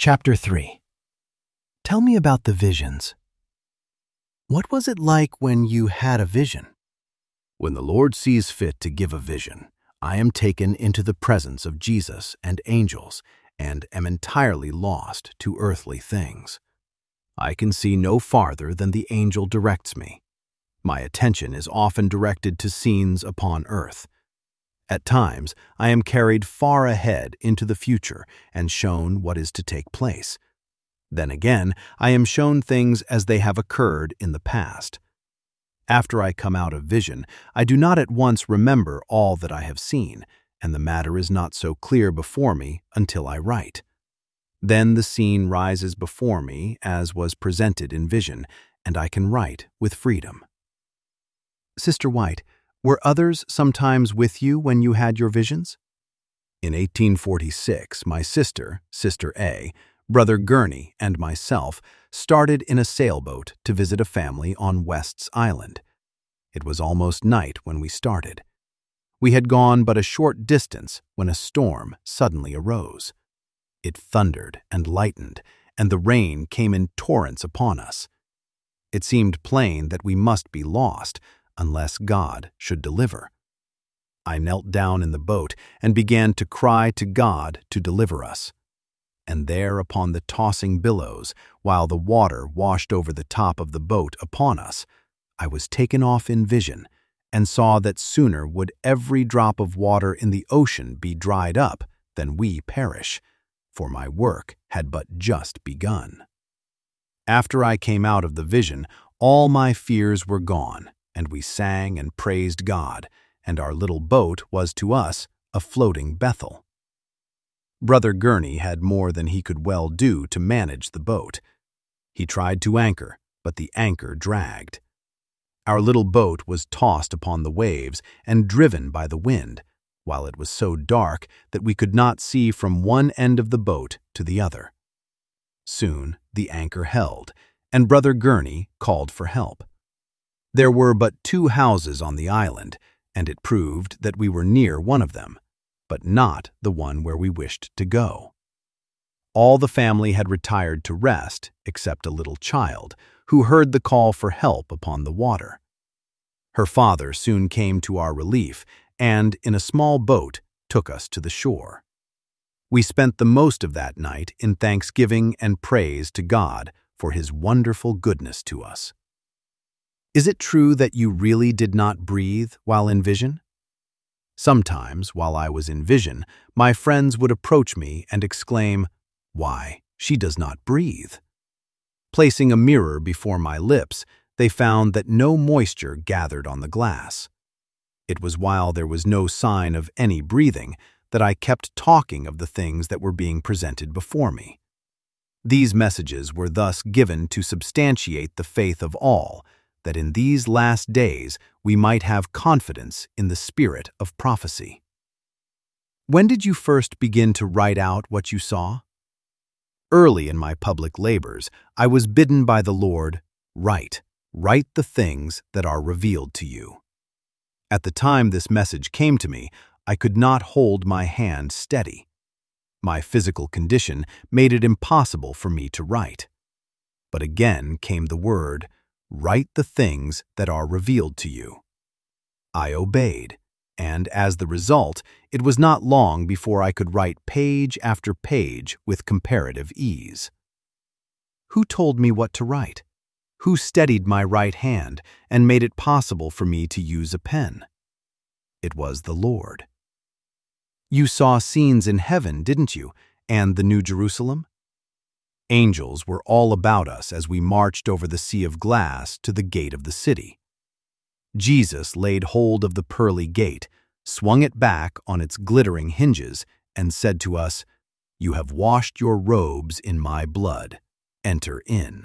Chapter 3. Tell me about the visions. What was it like when you had a vision? When the Lord sees fit to give a vision, I am taken into the presence of Jesus and angels and am entirely lost to earthly things. I can see no farther than the angel directs me. My attention is often directed to scenes upon earth. At times, I am carried far ahead into the future and shown what is to take place. Then again, I am shown things as they have occurred in the past. After I come out of vision, I do not at once remember all that I have seen, and the matter is not so clear before me until I write. Then the scene rises before me as was presented in vision, and I can write with freedom. Sister White, were others sometimes with you when you had your visions? In 1846, my sister, Sister A, Brother Gurney, and myself started in a sailboat to visit a family on West's Island. It was almost night when we started. We had gone but a short distance when a storm suddenly arose. It thundered and lightened, and the rain came in torrents upon us. It seemed plain that we must be lost, unless God should deliver. I knelt down in the boat and began to cry to God to deliver us. And there upon the tossing billows, while the water washed over the top of the boat upon us, I was taken off in vision and saw that sooner would every drop of water in the ocean be dried up than we perish, for my work had but just begun. After I came out of the vision, all my fears were gone, and we sang and praised God, and our little boat was to us a floating Bethel. Brother Gurney had more than he could well do to manage the boat. He tried to anchor, but the anchor dragged. Our little boat was tossed upon the waves and driven by the wind, while it was so dark that we could not see from one end of the boat to the other. Soon the anchor held, and Brother Gurney called for help. There were but 2 houses on the island, and it proved that we were near one of them, but not the one where we wished to go. All the family had retired to rest, except a little child, who heard the call for help upon the water. Her father soon came to our relief, and in a small boat took us to the shore. We spent the most of that night in thanksgiving and praise to God for His wonderful goodness to us. Is it true that you really did not breathe while in vision? Sometimes, while I was in vision, my friends would approach me and exclaim, "Why, she does not breathe." Placing a mirror before my lips, they found that no moisture gathered on the glass. It was while there was no sign of any breathing that I kept talking of the things that were being presented before me. These messages were thus given to substantiate the faith of all, that in these last days we might have confidence in the spirit of prophecy. When did you first begin to write out what you saw? Early in my public labors, I was bidden by the Lord, write the things that are revealed to you. At the time this message came to me, I could not hold my hand steady. My physical condition made it impossible for me to write. But again came the word, write the things that are revealed to you. I obeyed, and as the result, it was not long before I could write page after page with comparative ease. Who told me what to write? Who steadied my right hand and made it possible for me to use a pen? It was the Lord. You saw scenes in heaven, didn't you, and the New Jerusalem? Angels were all about us as we marched over the sea of glass to the gate of the city. Jesus laid hold of the pearly gate, swung it back on its glittering hinges, and said to us, "You have washed your robes in my blood. Enter in."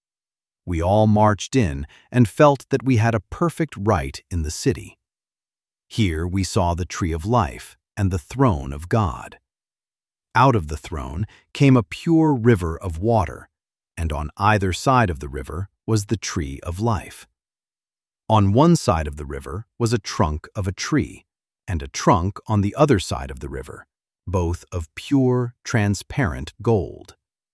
We all marched in and felt that we had a perfect right in the city. Here we saw the tree of life and the throne of God. Out of the throne came a pure river of water, and on either side of the river was the tree of life. On one side of the river was a trunk of a tree, and a trunk on the other side of the river, both of pure, transparent gold.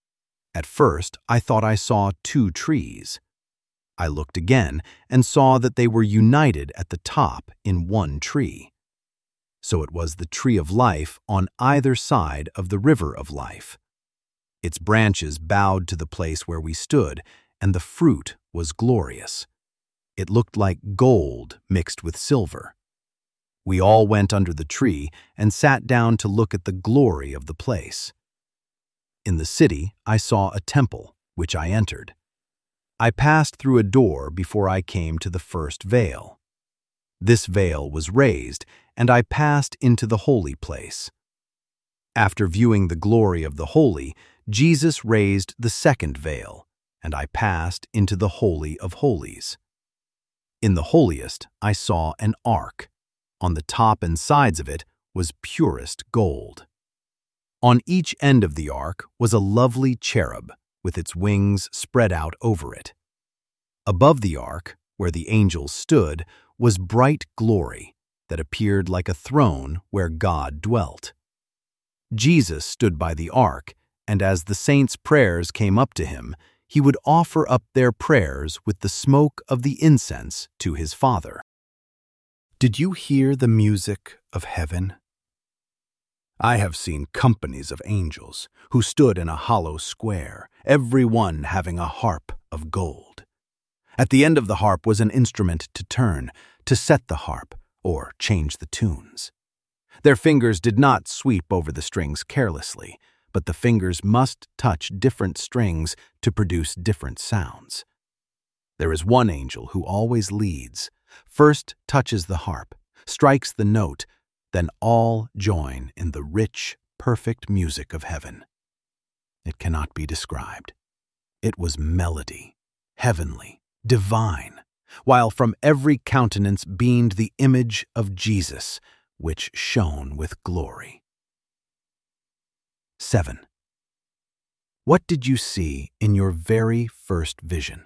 At first, I thought I saw 2 trees. I looked again and saw that they were united at the top in one tree. So it was the tree of life on either side of the river of life. Its branches bowed to the place where we stood, and the fruit was glorious. It looked like gold mixed with silver. We all went under the tree and sat down to look at the glory of the place. In the city, I saw a temple, which I entered. I passed through a door before I came to the first veil. This veil was raised, and I passed into the holy place. After viewing the glory of the holy, Jesus raised the second veil, and I passed into the Holy of Holies. In the holiest, I saw an ark. On the top and sides of it was purest gold. On each end of the ark was a lovely cherub, with its wings spread out over it. Above the ark, where the angels stood, was bright glory that appeared like a throne where God dwelt. Jesus stood by the ark, and as the saints' prayers came up to him, he would offer up their prayers with the smoke of the incense to his Father. Did you hear the music of heaven? I have seen companies of angels who stood in a hollow square, every one having a harp of gold. At the end of the harp was an instrument to turn, to set the harp, or change the tunes. Their fingers did not sweep over the strings carelessly, but the fingers must touch different strings to produce different sounds. There is one angel who always leads, first touches the harp, strikes the note, then all join in the rich, perfect music of heaven. It cannot be described. It was melody, heavenly, divine, while from every countenance beamed the image of Jesus, which shone with glory. 7. What did you see in your very first vision?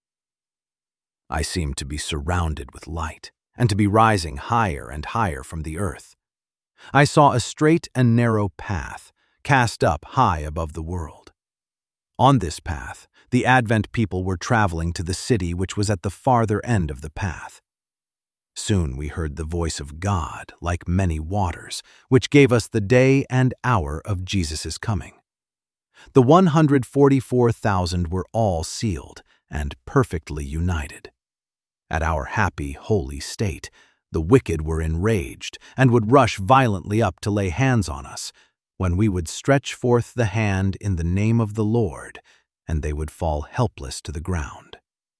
I seemed to be surrounded with light, and to be rising higher and higher from the earth. I saw a straight and narrow path, cast up high above the world. On this path, the Advent people were traveling to the city which was at the farther end of the path. Soon we heard the voice of God like many waters, which gave us the day and hour of Jesus' coming. The 144,000 were all sealed and perfectly united. At our happy, holy state, the wicked were enraged and would rush violently up to lay hands on us, when we would stretch forth the hand in the name of the Lord, and they would fall helpless to the ground.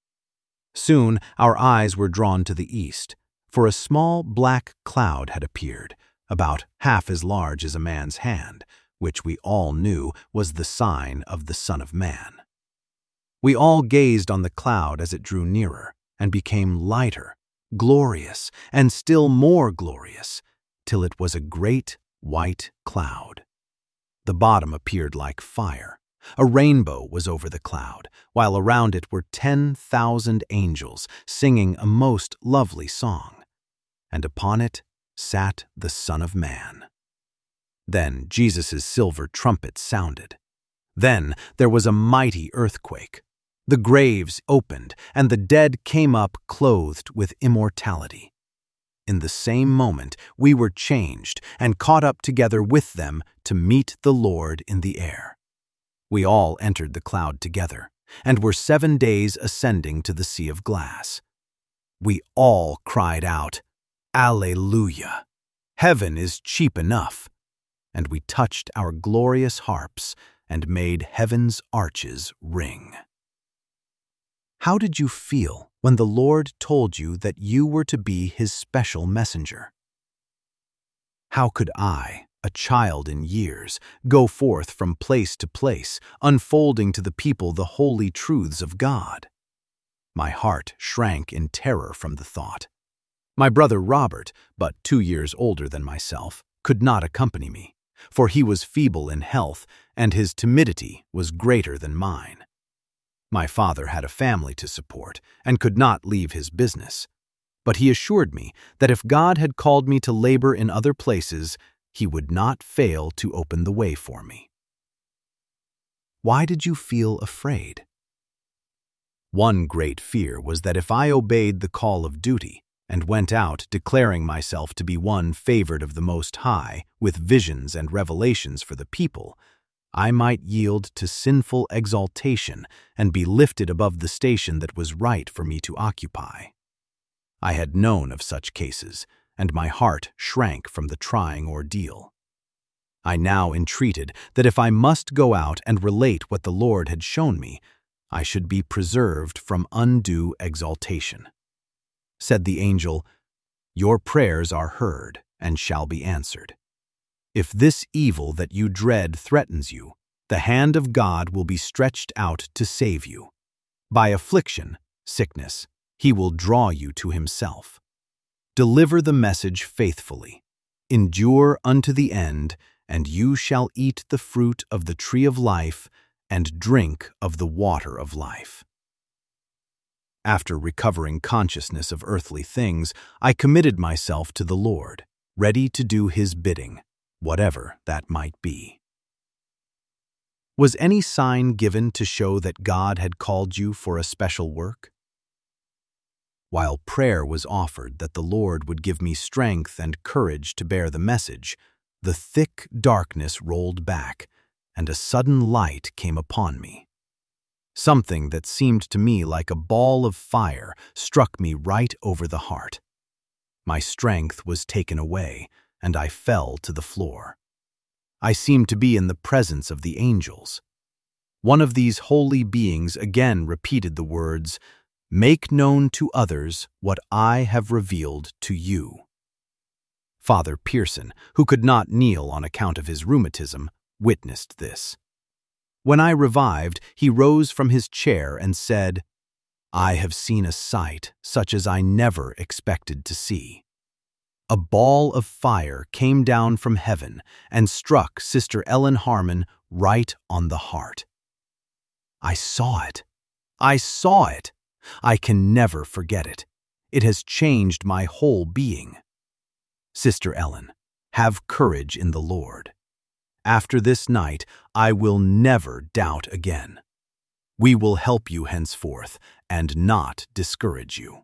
Soon our eyes were drawn to the east, for a small black cloud had appeared, about half as large as a man's hand, which we all knew was the sign of the Son of Man. We all gazed on the cloud as it drew nearer, and became lighter, glorious, and still more glorious, till it was a great white cloud. The bottom appeared like fire. A rainbow was over the cloud, while around it were 10,000 angels singing a most lovely song. And upon it sat the Son of Man. Then Jesus' silver trumpet sounded. Then there was a mighty earthquake. The graves opened, and the dead came up clothed with immortality. In the same moment we were changed and caught up together with them to meet the Lord in the air. We all entered the cloud together, and were 7 days ascending to the sea of glass. We all cried out, "Alleluia! Heaven is cheap enough!" And we touched our glorious harps and made heaven's arches ring. How did you feel when the Lord told you that you were to be His special messenger? How could I, a child in years, go forth from place to place, unfolding to the people the holy truths of God? My heart shrank in terror from the thought. My brother Robert, but 2 years older than myself, could not accompany me, for he was feeble in health, and his timidity was greater than mine. My father had a family to support and could not leave his business, but he assured me that if God had called me to labor in other places, He would not fail to open the way for me. Why did you feel afraid? One great fear was that if I obeyed the call of duty and went out declaring myself to be one favored of the Most High with visions and revelations for the people, I might yield to sinful exaltation and be lifted above the station that was right for me to occupy. I had known of such cases, and my heart shrank from the trying ordeal. I now entreated that if I must go out and relate what the Lord had shown me, I should be preserved from undue exaltation. Said the angel, "Your prayers are heard and shall be answered. If this evil that you dread threatens you, the hand of God will be stretched out to save you. By affliction, sickness, he will draw you to himself. Deliver the message faithfully. Endure unto the end, and you shall eat the fruit of the tree of life and drink of the water of life." After recovering consciousness of earthly things, I committed myself to the Lord, ready to do his bidding, whatever that might be. Was any sign given to show that God had called you for a special work? While prayer was offered that the Lord would give me strength and courage to bear the message, the thick darkness rolled back, and a sudden light came upon me. Something that seemed to me like a ball of fire struck me right over the heart. My strength was taken away, and I fell to the floor. I seemed to be in the presence of the angels. One of these holy beings again repeated the words, "Make known to others what I have revealed to you." Father Pearson, who could not kneel on account of his rheumatism, witnessed this. When I revived, he rose from his chair and said, "I have seen a sight such as I never expected to see." A ball of fire came down from heaven and struck Sister Ellen Harmon right on the heart. I saw it. I saw it. I can never forget it. It has changed my whole being. Sister Ellen, have courage in the Lord. After this night, I will never doubt again. We will help you henceforth and not discourage you.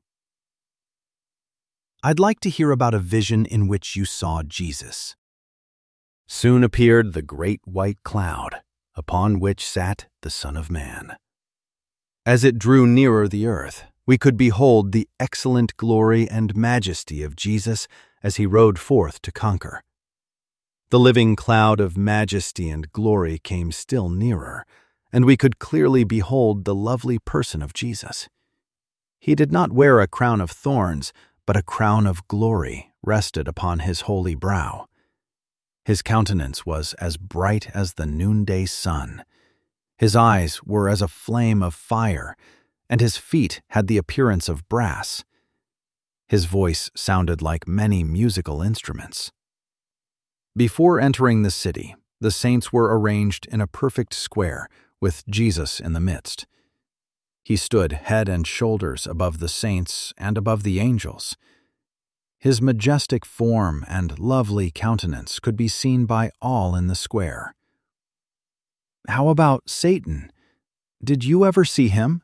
I'd like to hear about a vision in which you saw Jesus. Soon appeared the great white cloud, upon which sat the Son of Man. As it drew nearer the earth, we could behold the excellent glory and majesty of Jesus as he rode forth to conquer. The living cloud of majesty and glory came still nearer, and we could clearly behold the lovely person of Jesus. He did not wear a crown of thorns, but a crown of glory rested upon his holy brow. His countenance was as bright as the noonday sun. His eyes were as a flame of fire, and his feet had the appearance of brass. His voice sounded like many musical instruments. Before entering the city, the saints were arranged in a perfect square, with Jesus in the midst. He stood head and shoulders above the saints and above the angels. His majestic form and lovely countenance could be seen by all in the square. How about Satan? Did you ever see him?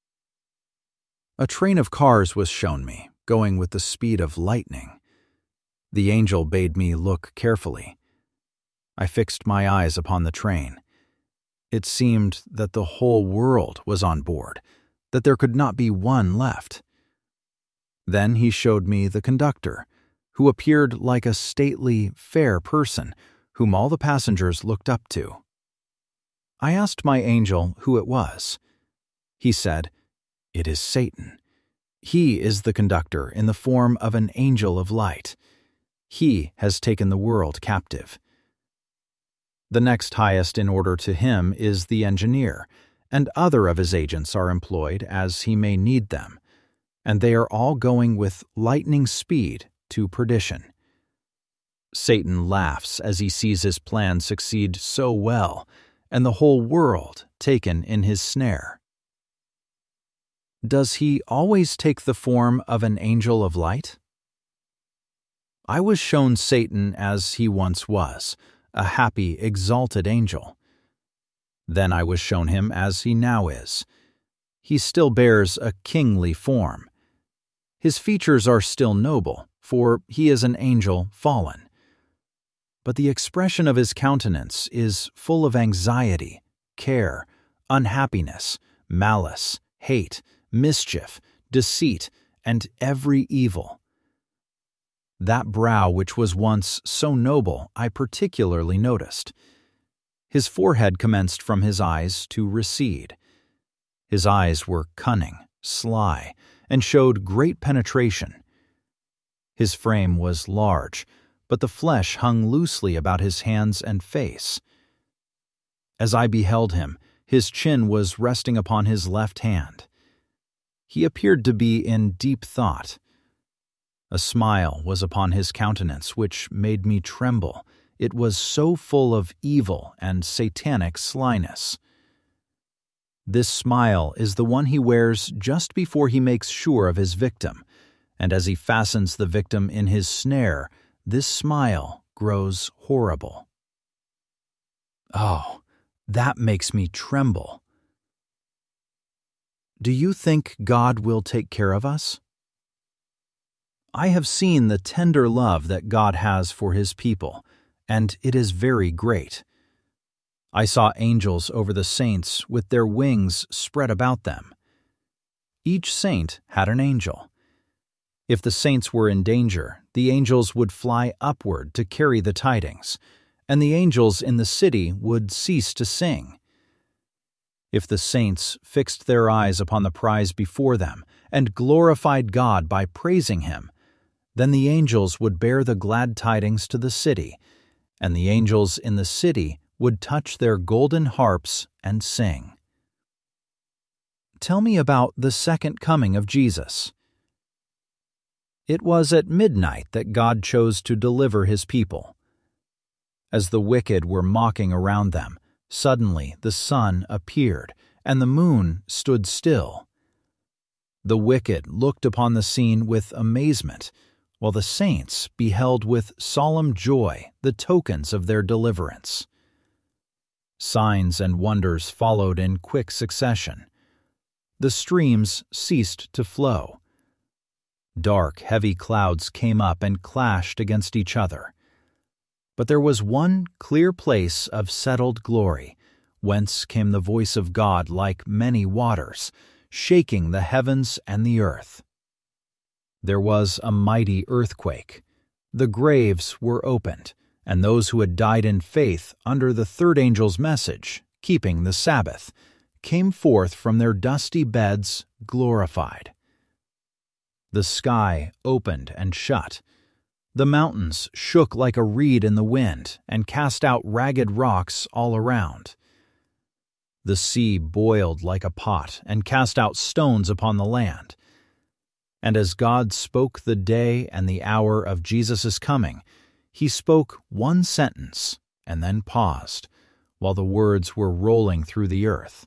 A train of cars was shown me, going with the speed of lightning. The angel bade me look carefully. I fixed my eyes upon the train. It seemed that the whole world was on board, that there could not be one left. Then he showed me the conductor, who appeared like a stately, fair person, whom all the passengers looked up to. I asked my angel who it was. He said, "It is Satan. He is the conductor in the form of an angel of light. He has taken the world captive. The next highest in order to him is the engineer, and other of his agents are employed as he may need them, and they are all going with lightning speed to perdition. Satan laughs as he sees his plan succeed so well, and the whole world taken in his snare." Does he always take the form of an angel of light? I was shown Satan as he once was, a happy, exalted angel. Then I was shown him as he now is. He still bears a kingly form. His features are still noble, for he is an angel fallen. But the expression of his countenance is full of anxiety, care, unhappiness, malice, hate, mischief, deceit, and every evil. That brow which was once so noble I particularly noticed. His forehead commenced from his eyes to recede. His eyes were cunning, sly, and showed great penetration. His frame was large, but the flesh hung loosely about his hands and face. As I beheld him, his chin was resting upon his left hand. He appeared to be in deep thought. A smile was upon his countenance which made me tremble. It was so full of evil and satanic slyness. This smile is the one he wears just before he makes sure of his victim, and as he fastens the victim in his snare, this smile grows horrible. Oh, that makes me tremble. Do you think God will take care of us? I have seen the tender love that God has for His people, and it is very great. I saw angels over the saints with their wings spread about them. Each saint had an angel. If the saints were in danger, the angels would fly upward to carry the tidings, and the angels in the city would cease to sing. If the saints fixed their eyes upon the prize before them and glorified God by praising Him, then the angels would bear the glad tidings to the city, and the angels in the city would touch their golden harps and sing. Tell me about the second coming of Jesus. It was at midnight that God chose to deliver His people. As the wicked were mocking around them, suddenly the sun appeared, and the moon stood still. The wicked looked upon the scene with amazement, while the saints beheld with solemn joy the tokens of their deliverance. Signs and wonders followed in quick succession. The streams ceased to flow. Dark, heavy clouds came up and clashed against each other. But there was one clear place of settled glory, whence came the voice of God like many waters, shaking the heavens and the earth. There was a mighty earthquake. The graves were opened, and those who had died in faith under the third angel's message, keeping the Sabbath, came forth from their dusty beds glorified. The sky opened and shut. The mountains shook like a reed in the wind and cast out ragged rocks all around. The sea boiled like a pot and cast out stones upon the land. And as God spoke the day and the hour of Jesus' coming, He spoke one sentence and then paused, while the words were rolling through the earth.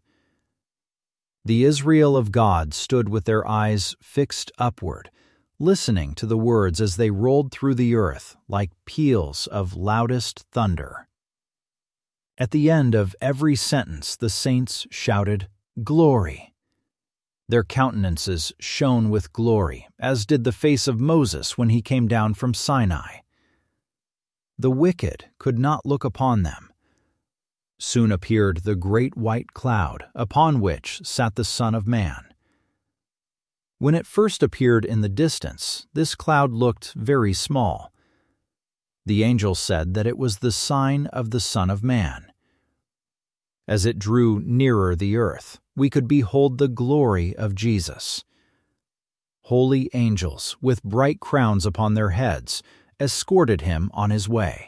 The Israel of God stood with their eyes fixed upward, listening to the words as they rolled through the earth like peals of loudest thunder. At the end of every sentence the saints shouted, "Glory!" Their countenances shone with glory, as did the face of Moses when he came down from Sinai. The wicked could not look upon them. Soon appeared the great white cloud, upon which sat the Son of Man. When it first appeared in the distance, this cloud looked very small. The angel said that it was the sign of the Son of Man. As it drew nearer the earth, we could behold the glory of Jesus. Holy angels, with bright crowns upon their heads, escorted Him on His way.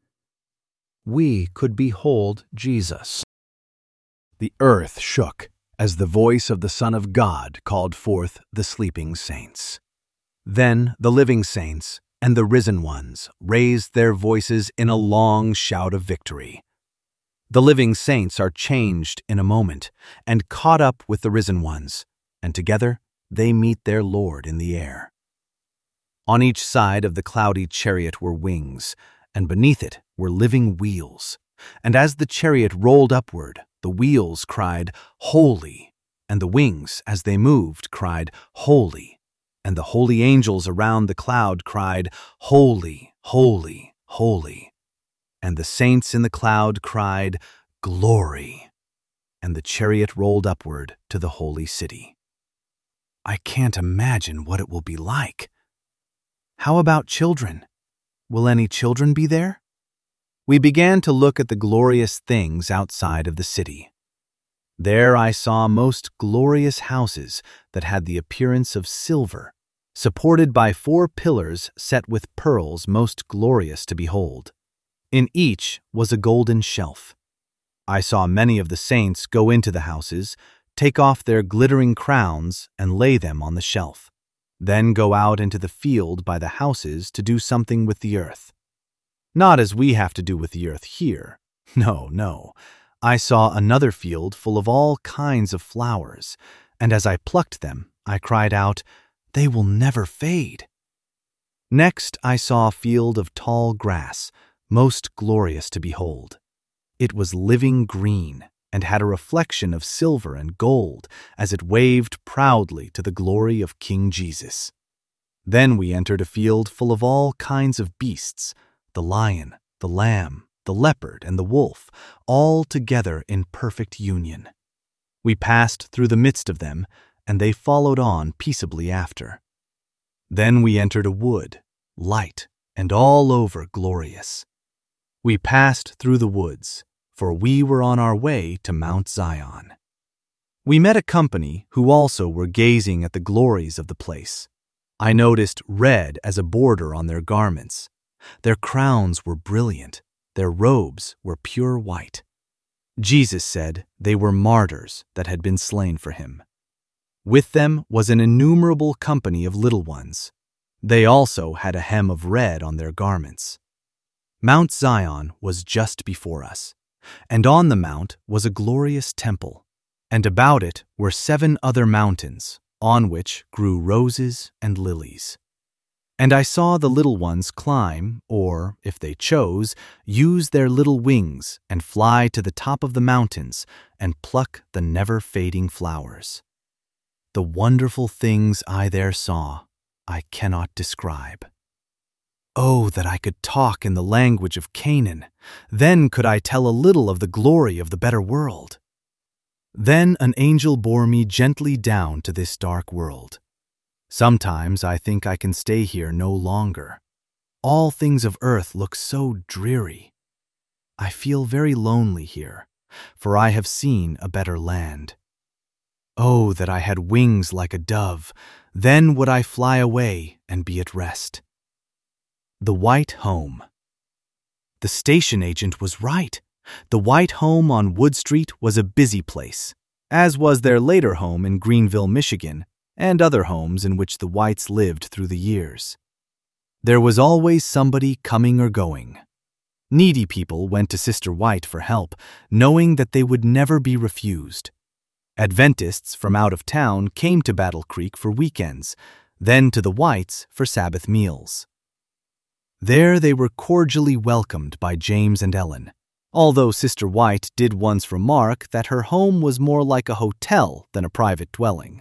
We could behold Jesus. The earth shook as the voice of the Son of God called forth the sleeping saints. Then the living saints and the risen ones raised their voices in a long shout of victory. The living saints are changed in a moment and caught up with the risen ones, and together they meet their Lord in the air. On each side of the cloudy chariot were wings, and beneath it were living wheels. And as the chariot rolled upward, the wheels cried, "Holy," and the wings, as they moved, cried, "Holy," and the holy angels around the cloud cried, "Holy, holy, holy," and the saints in the cloud cried, "Glory," and the chariot rolled upward to the holy city. I can't imagine what it will be like. How about children? Will any children be there? We began to look at the glorious things outside of the city. There I saw most glorious houses that had the appearance of silver, supported by 4 pillars set with pearls most glorious to behold. In each was a golden shelf. I saw many of the saints go into the houses, take off their glittering crowns and lay them on the shelf, then go out into the field by the houses to do something with the earth. Not as we have to do with the earth here. No. I saw another field full of all kinds of flowers, and as I plucked them, I cried out, "They will never fade." Next I saw a field of tall grass, most glorious to behold. It was living green and had a reflection of silver and gold as it waved proudly to the glory of King Jesus. Then we entered a field full of all kinds of beasts, the lion, the lamb, the leopard, and the wolf, all together in perfect union. We passed through the midst of them, and they followed on peaceably after. Then we entered a wood, light and all over glorious. We passed through the woods, for we were on our way to Mount Zion. We met a company who also were gazing at the glories of the place. I noticed red as a border on their garments. Their crowns were brilliant. Their robes were pure white. Jesus said they were martyrs that had been slain for him. With them was an innumerable company of little ones. They also had a hem of red on their garments. Mount Zion was just before us, and on the mount was a glorious temple, and about it were 7 other mountains, on which grew roses and lilies. And I saw the little ones climb, or, if they chose, use their little wings and fly to the top of the mountains and pluck the never-fading flowers. The wonderful things I there saw, I cannot describe. Oh, that I could talk in the language of Canaan! Then could I tell a little of the glory of the better world. Then an angel bore me gently down to this dark world. Sometimes I think I can stay here no longer. All things of earth look so dreary. I feel very lonely here, for I have seen a better land. Oh, that I had wings like a dove, then would I fly away and be at rest. The White Home. The station agent was right. The White Home on Wood Street was a busy place, as was their later home in Greenville, Michigan, and other homes in which the Whites lived through the years. There was always somebody coming or going. Needy people went to Sister White for help, knowing that they would never be refused. Adventists from out of town came to Battle Creek for weekends, then to the Whites for Sabbath meals. There they were cordially welcomed by James and Ellen, although Sister White did once remark that her home was more like a hotel than a private dwelling.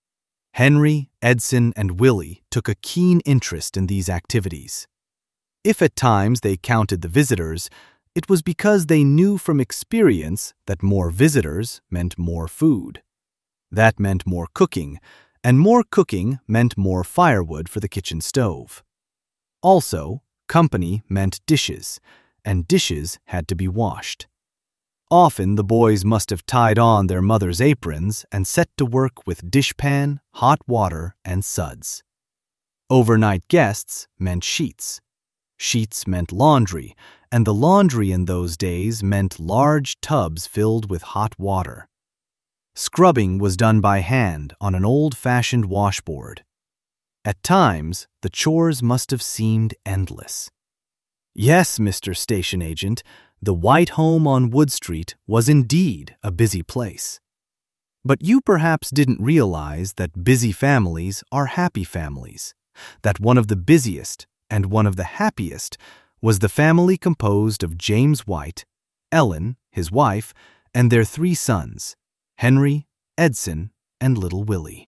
Henry, Edson, and Willie took a keen interest in these activities. If at times they counted the visitors, it was because they knew from experience that more visitors meant more food. That meant more cooking, and more cooking meant more firewood for the kitchen stove. Also, company meant dishes, and dishes had to be washed. Often the boys must have tied on their mother's aprons and set to work with dishpan, hot water, and suds. Overnight guests meant sheets. Sheets meant laundry, and the laundry in those days meant large tubs filled with hot water. Scrubbing was done by hand on an old-fashioned washboard. At times, the chores must have seemed endless. Yes, Mr. Station Agent, the White Home on Wood Street was indeed a busy place. But you perhaps didn't realize that busy families are happy families, that one of the busiest and one of the happiest was the family composed of James White, Ellen, his wife, and their 3 sons, Henry, Edson, and little Willie.